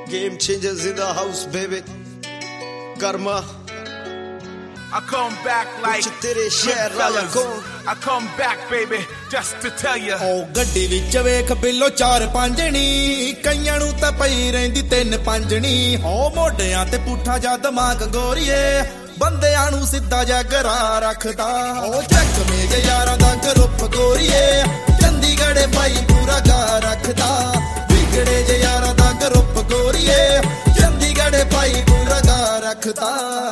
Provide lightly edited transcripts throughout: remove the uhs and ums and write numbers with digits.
Game changers in the house, baby. Karma. I come back like Goodfellas. I come back, baby, just to tell you. Oh, ਗੱਡੀ ਵਿੱਚ ਵੇਖ ਬਿੱਲੋ 4-5 ਨੀ ਕਈਆਂ ਨੂੰ ਤਾਂ ਪਈ ਰਹਿੰਦੀ 3-5 ਨੀ ਹੋ ਮੋਢਿਆਂ ਤੇ ਪੁੱਠਾ ਜਾ ਦਿਮਾਗ ਗੋਰੀਏ ਬੰਦਿਆਂ ਨੂੰ ਸਿੱਧਾ ਜਾ ਗਰਾ ਰੱਖਦਾ ਉਹ ਚੱਕਵੇਂ ਜੇ ਯਾਰਾਂ ਦਾ ਗਰੁੱਪ ਗੋਰੀਏ ਚੰਡੀਗੜ੍ਹ ਭਾਈ ਪੂਰਾ ਗਾ ਰੱਖਦਾ ਵਿਗੜੇ ਜੇ ਯਾਰਾਂ ਦਾ ਗਰੁੱਪ ਗੋਰੀਏ ਚੰਡੀਗੜ੍ਹ ਭਾਈ ਪੂਰਾ ਗਾ ਰੱਖਦਾ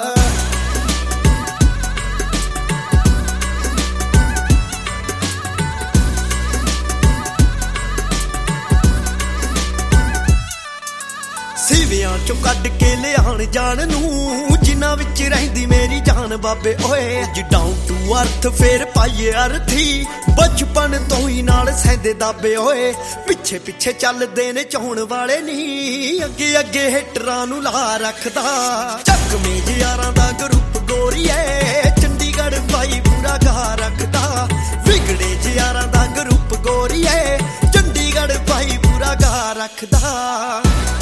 ਸੀਵਿਆਂ ਚੋਂ ਕੱਢ ਕੇ ਲਿਆਣ ਜਾਣ ਨੂੰ ਜਿਨ੍ਹਾਂ ਵਿੱਚ ਰਹਿੰਦੀ ਮੇਰੀ ਜਾਨ ਬਾਬੇ ਓਏ ਜੀ ਡਾਊਨ ਟੂ ਅਰਥ ਫੇਰ ਪਾਈਏ ਅਰਥੀ ਬਚਪਨ ਤੋਂ ਹੀ ਨਾਲ ਸਹਿੰਦੇ ਦਾਬੇ ਓਏ ਪਿੱਛੇ ਪਿੱਛੇ ਚੱਲਦੇ ਨੇ ਚਾਹੁਣ ਵਾਲੇ ਨਹੀਂ ਅੱਗੇ ਅੱਗੇ ਹਿੱਟਰਾਂ ਨੂੰ ਲਾ ਰੱਖਦਾ ਚੱਕਵੇਂ ਯਾਰਾਂ ਦਾ ਗਰੁੱਪ ਗੋਰੀਏ ਚੰਡੀਗੜ੍ਹ ਭਾਈ ਪੂਰਾ ਗਾ ਰੱਖਦਾ ਵਿਗੜੇ ਯਾਰਾਂ ਦਾ ਗਰੁੱਪ ਗੋਰੀਏ ਚੰਡੀਗੜ੍ਹ ਭਾਈ ਪੂਰਾ ਗਾ ਰੱਖਦਾ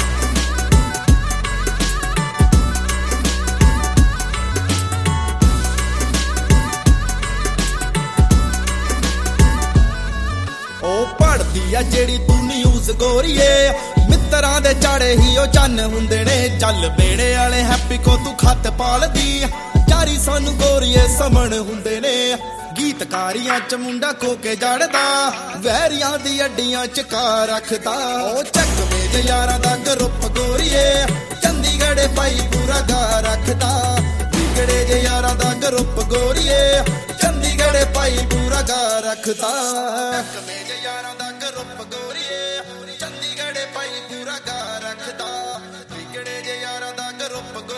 ਉਹ ਪੜਦੀ ਆ ਜਿਹੜੀ ਤੂੰ ਨਿਊਜ਼ ਗੋਰੀਏ ਮਿੱਤਰਾਂ ਦੇ ਚਾੜੇ ਹੀ ਉਹ ਚੰਨ ਹੁੰਦੇ ਨੇ ਚੱਲ ਬੇੜੇ ਵਾਲੇ ਹੈਪੀ ਕੋ ਤੂੰ ਖੱਤ ਪਾਲਦੀ ਚਾਰੀ ਸਾਨੂੰ ਗੋਰੀਏ ਸਮਣ ਹੁੰਦੇ ਨੇ ਗੀਤਕਾਰੀਆਂ ਚ ਮੁੰਡਾ ਖੋ ਕੇ ਜੜਦਾ ਵੈਰੀਆਂ ਦੀ ਅੱਡੀਆਂ ਚ ਕਾ ਰੱਖਦਾ ਉਹ ਚੱਕਵੇਂ ਜੇ ਯਾਰਾਂ ਦਾ ਗਰੁੱਪ ਗੋਰੀਏ ਚੰਡੀਗੜ੍ਹ ਭਾਈ ਪੂਰਾ ਗਾ ਰੱਖਦਾ ਵਿਗੜੇ ਜੇ ਯਾਰਾਂ ਦਾ ਗਰੁੱਪ ਗੋਰੀਏ ਚੰਡੀਗੜ੍ਹ ਭਾਈ ਪੂਰਾ ਗਾ ਰੱਖਦਾ ਯਾਰਾਂ ਦਾ ਗਰੁੱਪ ਗੋਰੀਏ ਚੰਡੀਗੜ੍ਹ ਭਾਈ ਪੂਰਾ ਗਾ ਰੱਖਦਾ ਵਿਗੜੇ ਜੇ ਯਾਰਾਂ ਦਾ ਗਰੁੱਪ